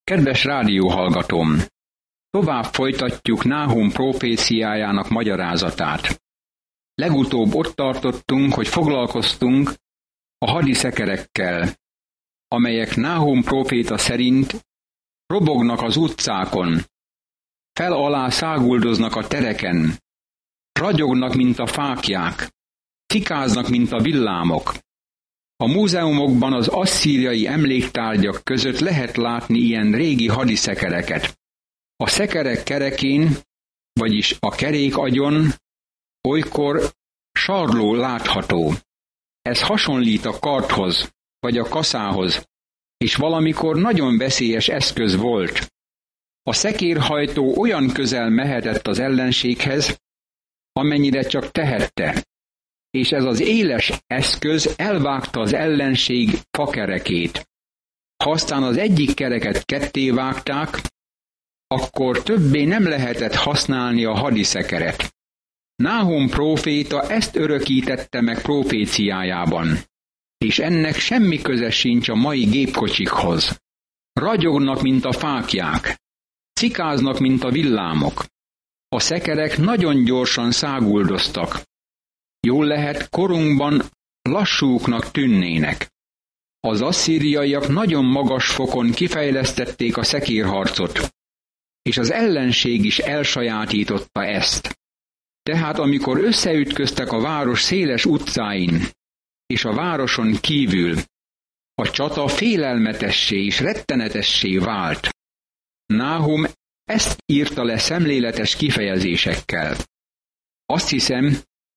Kedves rádióhallgatóm! Tovább folytatjuk Náhum proféciájának magyarázatát. Legutóbb ott tartottunk, hogy foglalkoztunk a hadiszekerekkel, amelyek Náhum próféta szerint robognak az utcákon, fel alá száguldoznak a tereken, ragyognak, mint a fáklyák, cikáznak, mint a villámok. A múzeumokban az asszíriai emléktárgyak között lehet látni ilyen régi hadiszekereket. A szekerek kerekén, vagyis a kerék agyon olykor sarló látható. Ez hasonlít a kardhoz, vagy a kaszához, és valamikor nagyon veszélyes eszköz volt. A szekérhajtó olyan közel mehetett az ellenséghez, amennyire csak tehette, és ez az éles eszköz elvágta az ellenség fakerekét. Ha aztán az egyik kereket ketté vágták, akkor többé nem lehetett használni a hadiszekeret. Náhum próféta ezt örökítette meg proféciájában, és ennek semmi köze sincs a mai gépkocsikhoz. Ragyognak, mint a fáklyák, cikáznak, mint a villámok. A szekerek nagyon gyorsan száguldoztak. Jól lehet, korunkban lassúknak tűnnének. Az asszíriaiak nagyon magas fokon kifejlesztették a szekérharcot, és az ellenség is elsajátította ezt. Tehát amikor összeütköztek a város széles utcáin, és a városon kívül, a csata félelmetessé és rettenetessé vált. Náhum ezt írta le szemléletes kifejezésekkel. Azt hiszem,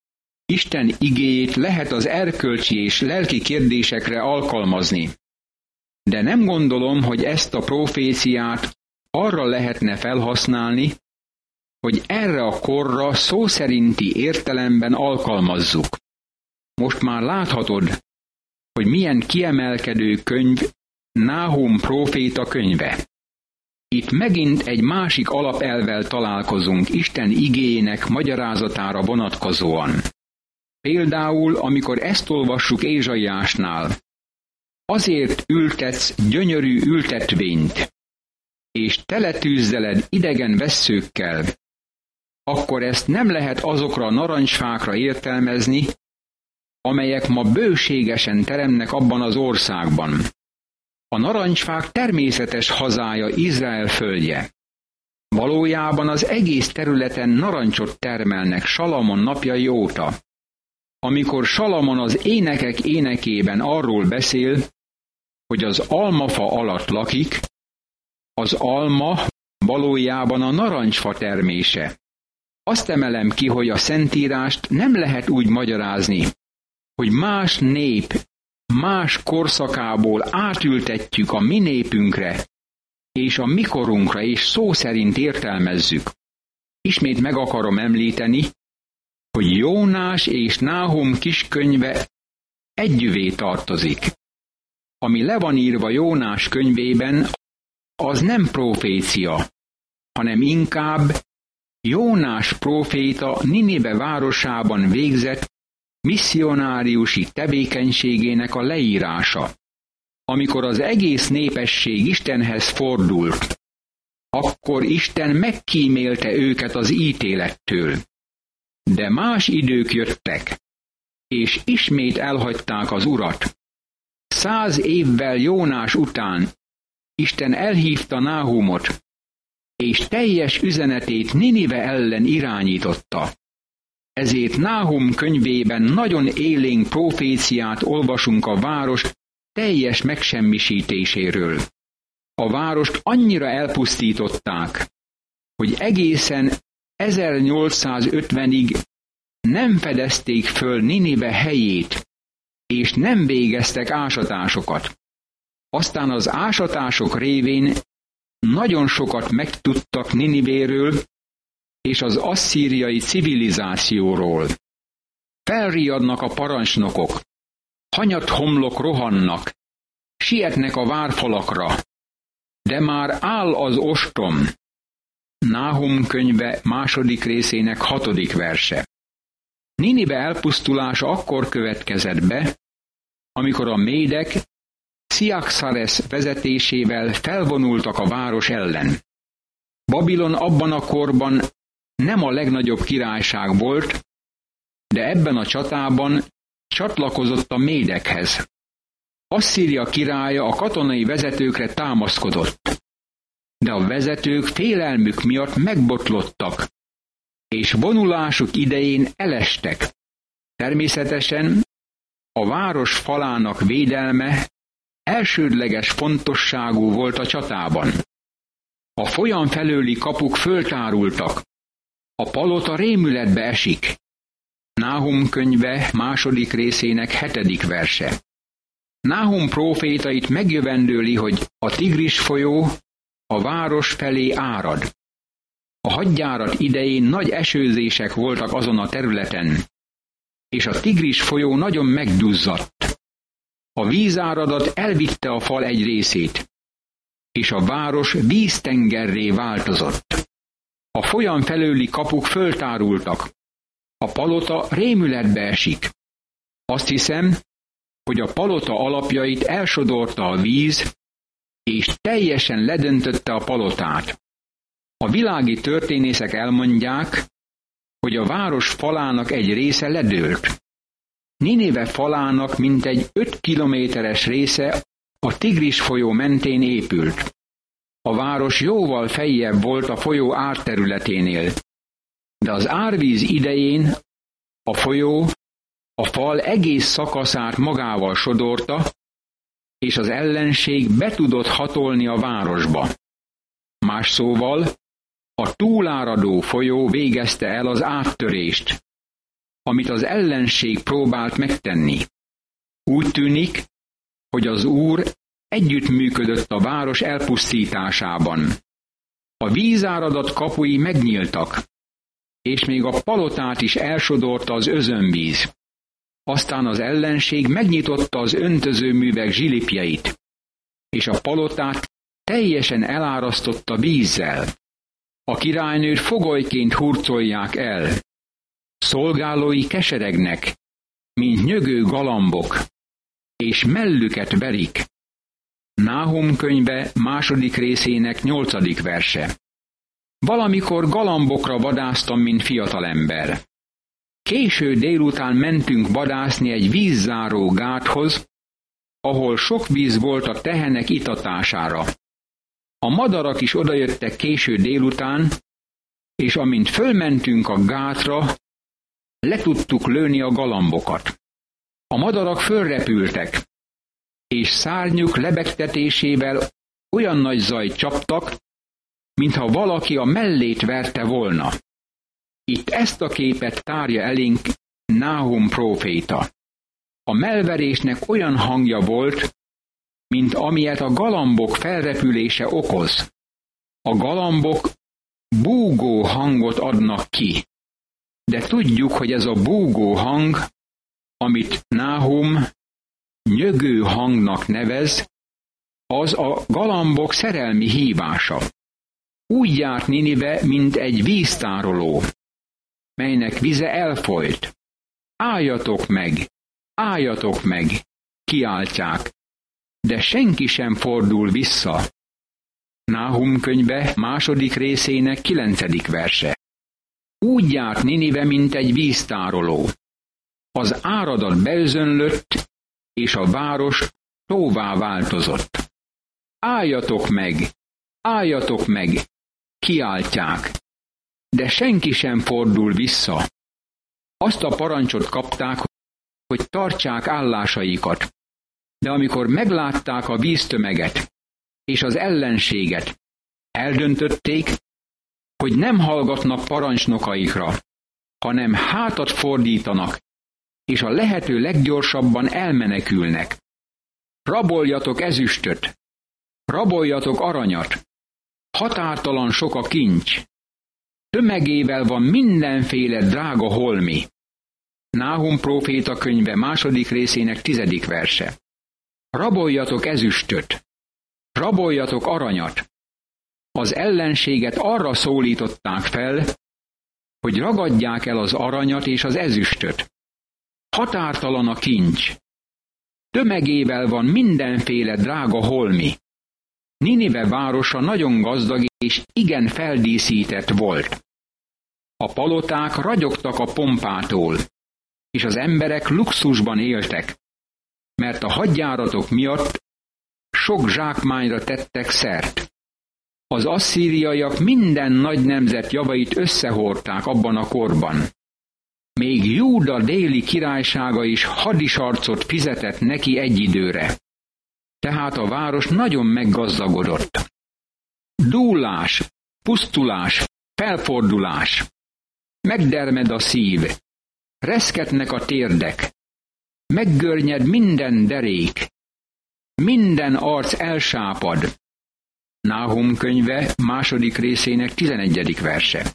Isten igéjét lehet az erkölcsi és lelki kérdésekre alkalmazni. De nem gondolom, hogy ezt a proféciát arra lehetne felhasználni, hogy erre a korra szó szerinti értelemben alkalmazzuk. Most már láthatod, hogy milyen kiemelkedő könyv Náhum próféta könyve. Itt megint egy másik alapelvvel találkozunk Isten igéjének magyarázatára vonatkozóan. Például, amikor ezt olvassuk Ézsaiásnál, azért ültetsz gyönyörű ültetvényt, és teletűzzeled idegen vesszőkkel, akkor ezt nem lehet azokra a narancsfákra értelmezni, amelyek ma bőségesen teremnek abban az országban. A narancsfák természetes hazája Izrael földje. Valójában az egész területen narancsot termelnek Salamon napjai óta. Amikor Salamon az énekek énekében arról beszél, hogy az almafa alatt lakik, az alma valójában a narancsfa termése. Azt emelem ki, hogy a Szentírást nem lehet úgy magyarázni, hogy más nép, más korszakából átültetjük a mi népünkre, és a mikorunkra, és szó szerint értelmezzük. Ismét meg akarom említeni, hogy Jónás és Náhum kiskönyve együvé tartozik. Ami le van írva Jónás könyvében, az nem profécia, hanem inkább Jónás próféta Ninive városában végzett misszionáriusi tevékenységének a leírása. Amikor az egész népesség Istenhez fordult, akkor Isten megkímélte őket az ítélettől. De más idők jöttek, és ismét elhagyták az Urat. 100 évvel Jónás után Isten elhívta Náhumot, és teljes üzenetét Ninive ellen irányította. Ezért Náhum könyvében nagyon élénk proféciát olvasunk a város teljes megsemmisítéséről. A várost annyira elpusztították, hogy egészen 1850-ig nem fedezték föl Ninive helyét, és nem végeztek ásatásokat. Aztán az ásatások révén nagyon sokat megtudtak Ninivéről és az asszíriai civilizációról. Felriadnak a parancsnokok, hanyat homlok rohannak, sietnek a várfalakra, de már áll az ostrom. Náhum könyve 2. részének 6. verse. Ninive elpusztulása akkor következett be, amikor a médek Sziaxares vezetésével felvonultak a város ellen. Babilon abban a korban nem a legnagyobb királyság volt, de ebben a csatában csatlakozott a médekhez. Asszíria királya a katonai vezetőkre támaszkodott, de a vezetők félelmük miatt megbotlottak, és vonulásuk idején elestek. Természetesen a város falának védelme elsődleges fontosságú volt a csatában. A folyam felőli kapuk föltárultak, a palota rémületbe esik. Náhum könyve 2. részének 7. verse. Náhum próféta itt megjövendőli, hogy a Tigris folyó a város felé árad. A hadjárat idején nagy esőzések voltak azon a területen, és a Tigris folyó nagyon megduzzadt. A vízáradat elvitte a fal egy részét, és a város víztengerré változott. A folyam felőli kapuk föltárultak, a palota rémületbe esik. Azt hiszem, hogy a palota alapjait elsodorta a víz, és teljesen ledöntötte a palotát. A világi történészek elmondják, hogy a város falának egy része ledőlt. Ninive falának mintegy 5 kilométeres része a Tigris folyó mentén épült. A város jóval feljebb volt a folyó árterületénél, de az árvíz idején a folyó a fal egész szakaszát magával sodorta, és az ellenség be tudott hatolni a városba. Más szóval, a túláradó folyó végezte el az áttörést, amit az ellenség próbált megtenni. Úgy tűnik, hogy az Úr együttműködött a város elpusztításában. A vízáradat kapui megnyíltak, és még a palotát is elsodorta az özönvíz. Aztán az ellenség megnyitotta az öntözőművek zsilipjeit, és a palotát teljesen elárasztotta vízzel. A királynőt fogolyként hurcolják el. Szolgálói keseregnek, mint nyögő galambok, és mellüket verik. Náhum könyve 2. részének 8. verse. Valamikor galambokra vadásztam, mint fiatalember. Késő délután mentünk vadászni egy vízzáró gáthoz, ahol sok víz volt a tehenek itatására. A madarak is odajöttek késő délután, és amint fölmentünk a gátra, le tudtuk lőni a galambokat. A madarak fölrepültek, és szárnyuk lebegtetésével olyan nagy zajt csaptak, mintha valaki a mellét verte volna. Itt ezt a képet tárja elénk Náhum próféta. A mellverésnek olyan hangja volt, mint amilyet a galambok felrepülése okoz. A galambok búgó hangot adnak ki, de tudjuk, hogy ez a búgó hang, amit Náhum nyögő hangnak nevez, az a galambok szerelmi hívása. Úgy járt Ninive, mint egy víztároló, melynek vize elfolyt. Álljatok meg, kiáltják, de senki sem fordul vissza. Náhum könyve 2. részének 9. verse. Úgy járt Ninive, mint egy víztároló. Az áradat beözönlött, és a város tóvá változott. Álljatok meg, kiáltják, de senki sem fordul vissza. Azt a parancsot kapták, hogy tartsák állásaikat, de amikor meglátták a víztömeget és az ellenséget, eldöntötték, hogy nem hallgatnak parancsnokaikra, hanem hátat fordítanak, és a lehető leggyorsabban elmenekülnek. Raboljatok ezüstöt, raboljatok aranyat, határtalan sok a kincs, tömegével van mindenféle drága holmi. Náhum próféta könyve 2. részének 10. verse. Raboljatok ezüstöt, raboljatok aranyat. Az ellenséget arra szólították fel, hogy ragadják el az aranyat és az ezüstöt. Határtalan a kincs. tömegével van mindenféle drága holmi. Ninive városa nagyon gazdag és igen feldíszített volt. A paloták ragyogtak a pompától, és az emberek luxusban éltek, mert a hadjáratok miatt sok zsákmányra tettek szert. Az asszíriaiak minden nagy nemzet javait összehordták abban a korban. Még Júda déli királysága is hadisarcot fizetett neki egy időre. Tehát a város nagyon meggazdagodott. Dúlás, pusztulás, felfordulás. Megdermed a szív, reszketnek a térdek, meggörnyed minden derék, minden arc elsápad. Náhum könyve 2. részének 11. verse.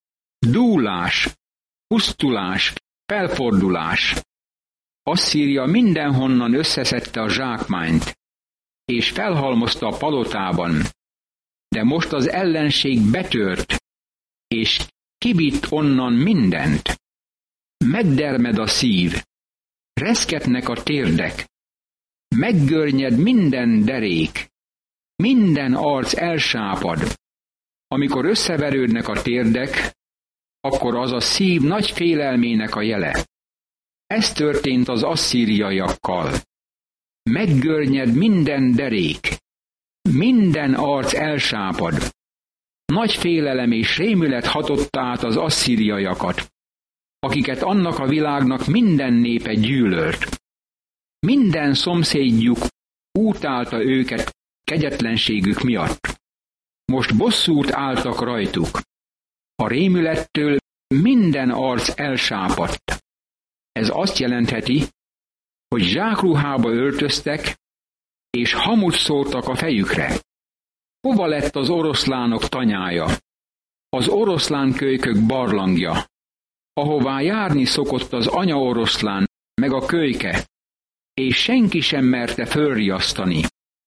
Dúlás, pusztulás, felfordulás. Asszíria mindenhonnan összeszedte a zsákmányt, és felhalmozta a palotában, de most az ellenség betört, és kivitt onnan mindent. Megdermed a szív, reszketnek a térdek, meggörnyed minden derék, minden arc elsápad. Amikor összeverődnek a térdek, akkor az a szív nagy félelmének a jele. Ez történt az asszíriaiakkal. Meggörnyed minden derék, minden arc elsápad. Nagy félelem és rémület hatotta át az asszíriaiakat, akiket annak a világnak minden népe gyűlölt. Minden szomszédjuk utálta őket kegyetlenségük miatt. Most bosszút álltak rajtuk. A rémülettől minden arc elsápadt. Ez azt jelentheti, hogy zsákruhába öltöztek, és hamut szórtak a fejükre. Hova lett az oroszlánok tanyája, az oroszlánkölykök barlangja, ahová járni szokott az anyaoroszlán meg a kölyke, és senki sem merte fölriasztani.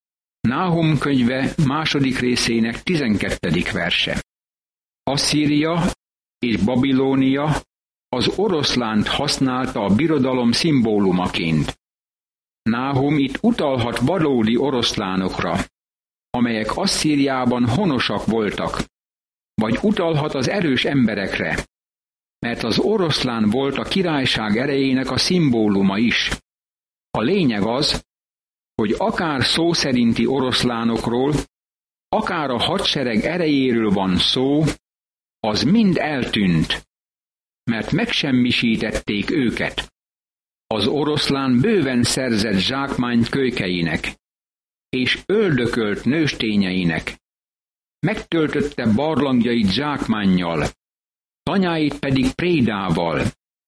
Náhum könyve 2. részének 12. verse. Asszíria és Babilónia az oroszlánt használta a birodalom szimbólumaként. Náhum itt utalhat valódi oroszlánokra, amelyek Asszíriában honosak voltak, vagy utalhat az erős emberekre, mert az oroszlán volt a királyság erejének a szimbóluma is. A lényeg az, hogy akár szó szerinti oroszlánokról, akár a hadsereg erejéről van szó, az mind eltűnt, mert megsemmisítették őket. Az oroszlán bőven szerzett zsákmányt kölykeinek, és öldökölt nőstényeinek. Megtöltötte barlangjait zsákmánnyal, tanyáit pedig prédával.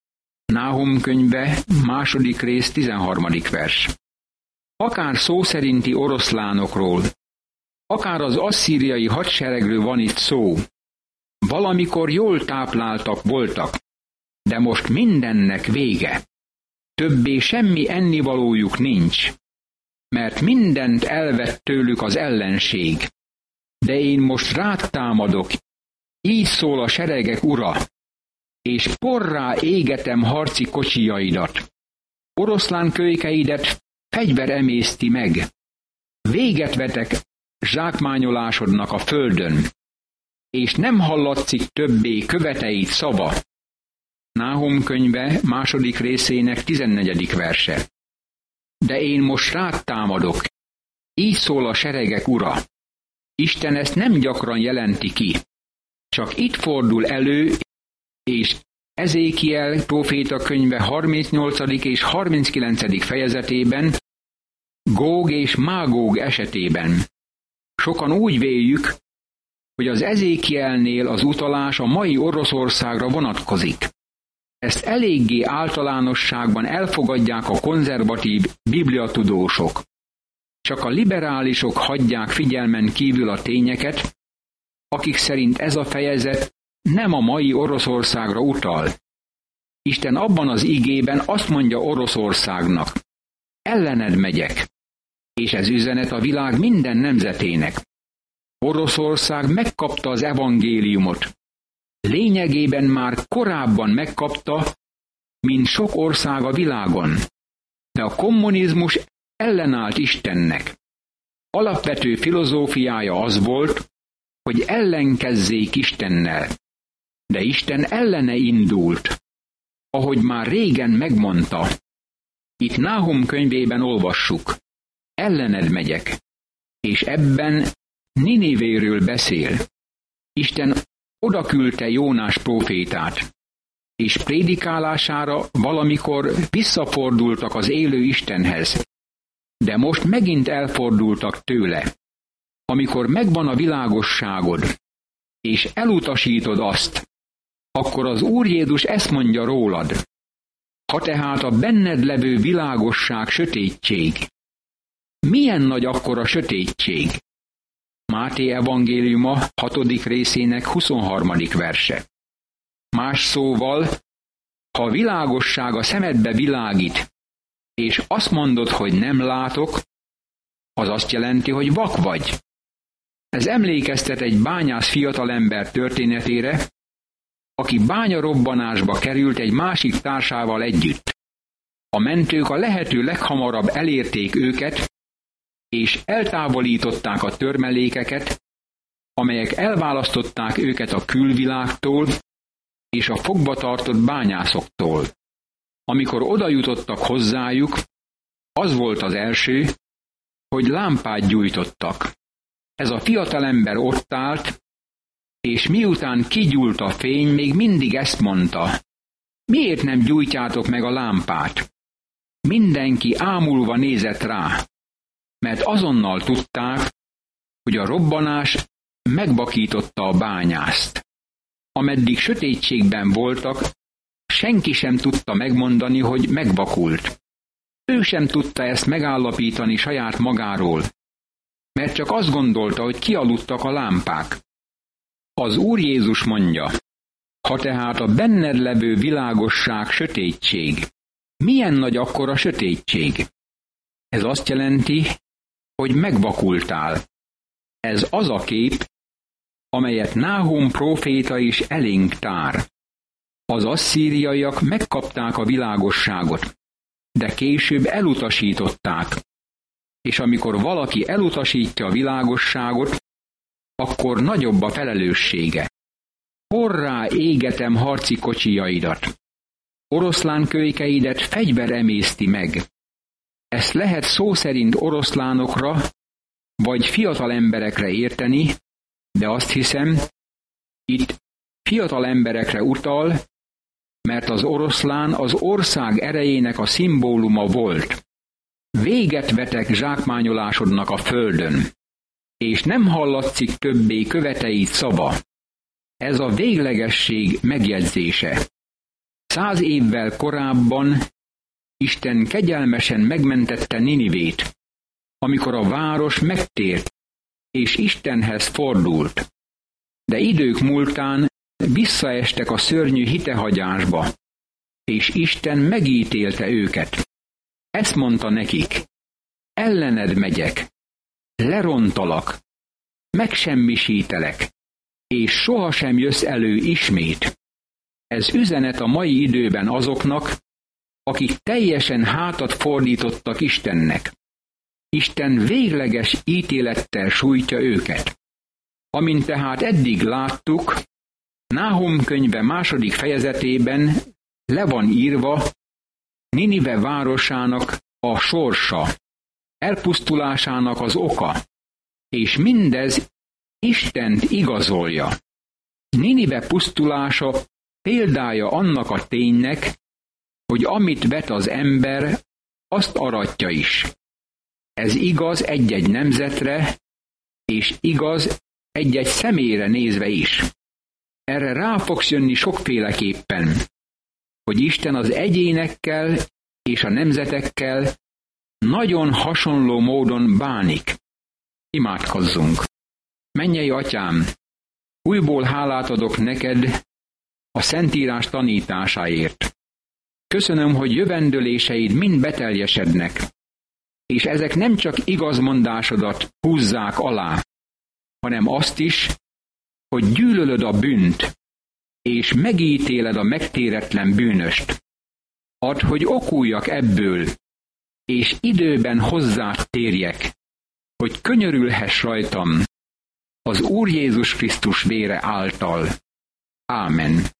Náhum könyve 2. rész 13. vers. Akár szó szerinti oroszlánokról, akár az asszíriai hadseregről van itt szó. Valamikor jól tápláltak voltak, de most mindennek vége. Többé semmi ennivalójuk nincs, mert mindent elvett tőlük az ellenség. De én most rád támadok, így szól a seregek ura, és porrá égetem harci kocsijaidat. Oroszlán kölykeidet fegyver emészti meg. Véget vetek zsákmányolásodnak a földön, és nem hallatszik többé követeid szava. Náhum könyve 2. részének 14. verse. De én most rád támadok, így szól a seregek ura. Isten ezt nem gyakran jelenti ki, csak itt fordul elő, és Ezékiel próféta könyve 38. és 39. fejezetében, Góg és Mágóg esetében. Sokan úgy véljük, hogy az Ezékielnél az utalás a mai Oroszországra vonatkozik. Ezt eléggé általánosságban elfogadják a konzervatív bibliatudósok. Csak a liberálisok hagyják figyelmen kívül a tényeket, akik szerint ez a fejezet nem a mai Oroszországra utal. Isten abban az igében azt mondja Oroszországnak, ellened megyek, és ez üzenet a világ minden nemzetének. Oroszország megkapta az evangéliumot. Lényegében már korábban megkapta, mint sok ország a világon. de a kommunizmus ellenállt Istennek. Alapvető filozófiája az volt, hogy ellenkezzék Istennel. De Isten ellene indult, ahogy már régen megmondta. Itt Náhum könyvében olvassuk, ellened megyek, és ebben Ninivéről beszél. Isten odaküldte Jónás prófétát, és prédikálására valamikor visszafordultak az élő Istenhez, de most megint elfordultak tőle. Amikor megvan a világosságod, és elutasítod azt, akkor az Úr Jézus ezt mondja rólad. Ha tehát a benned levő világosság sötétség, milyen nagy akkor a sötétség? Máté evangéliuma 6. részének 23. verse. Más szóval, ha a világosság a szemedbe világít, és azt mondod, hogy nem látok, az azt jelenti, hogy vak vagy. Ez emlékeztet egy bányász fiatalember történetére, aki bányarobbanásba került egy másik társával együtt. A mentők a lehető leghamarabb elérték őket, és eltávolították a törmelékeket, amelyek elválasztották őket a külvilágtól és a fogva tartott bányászoktól. Amikor oda jutottak hozzájuk, az volt az első, hogy lámpát gyújtottak. Ez a fiatalember ott állt, és miután kigyúlt a fény, még mindig ezt mondta: miért nem gyújtjátok meg a lámpát? Mindenki ámulva nézett rá, mert azonnal tudták, hogy a robbanás megvakította a bányászt. Ameddig sötétségben voltak, senki sem tudta megmondani, hogy megvakult. Ő sem tudta ezt megállapítani saját magáról, mert csak azt gondolta, hogy kialudtak a lámpák. Az Úr Jézus mondja, ha tehát a benned levő világosság sötétség, milyen nagy akkor a sötétség? Ez azt jelenti, hogy megvakultál. Ez az a kép, amelyet Náhum próféta is elénk tár. Az asszíriaiak megkapták a világosságot, de később elutasították. És amikor valaki elutasítja a világosságot, akkor nagyobb a felelőssége. Porrá égetem harci kocsijaidat. Oroszlánkölykeidet fegyver emészti meg. Ezt lehet szó szerint oroszlánokra, vagy fiatal emberekre érteni, de azt hiszem, itt fiatal emberekre utal, mert az oroszlán az ország erejének a szimbóluma volt. Véget vetek zsákmányolásodnak a földön, és nem hallatszik többé követeid szava. Ez a véglegesség megjegyzése. 100 évvel korábban Isten kegyelmesen megmentette Ninivét, amikor a város megtért, és Istenhez fordult. De idők múltán visszaestek a szörnyű hitehagyásba, és Isten megítélte őket. Ezt mondta nekik: ellened megyek, lerontalak, megsemmisítelek, és sohasem jössz elő ismét. Ez üzenet a mai időben azoknak, akik teljesen hátat fordítottak Istennek. Isten végleges ítélettel sújtja őket. Amint tehát eddig láttuk, Náhum könyve 2. fejezetében le van írva Ninive városának a sorsa, elpusztulásának az oka, és mindez Istent igazolja. Ninive pusztulása példája annak a ténynek, hogy amit vet az ember, azt aratja is. Ez igaz egy-egy nemzetre, és igaz egy-egy személyre nézve is. Erre rá fogsz jönni sokféleképpen, hogy Isten az egyénekkel és a nemzetekkel nagyon hasonló módon bánik. Imádkozzunk! Mennyei Atyám, újból hálát adok neked a Szentírás tanításáért. Köszönöm, hogy jövendöléseid mind beteljesednek, és ezek nem csak igazmondásodat húzzák alá, hanem azt is, hogy gyűlölöd a bűnt, és megítéled a megtéretlen bűnöst. Add, hogy okuljak ebből, és időben hozzád térjek, hogy könyörülhess rajtam az Úr Jézus Krisztus vére által. Ámen.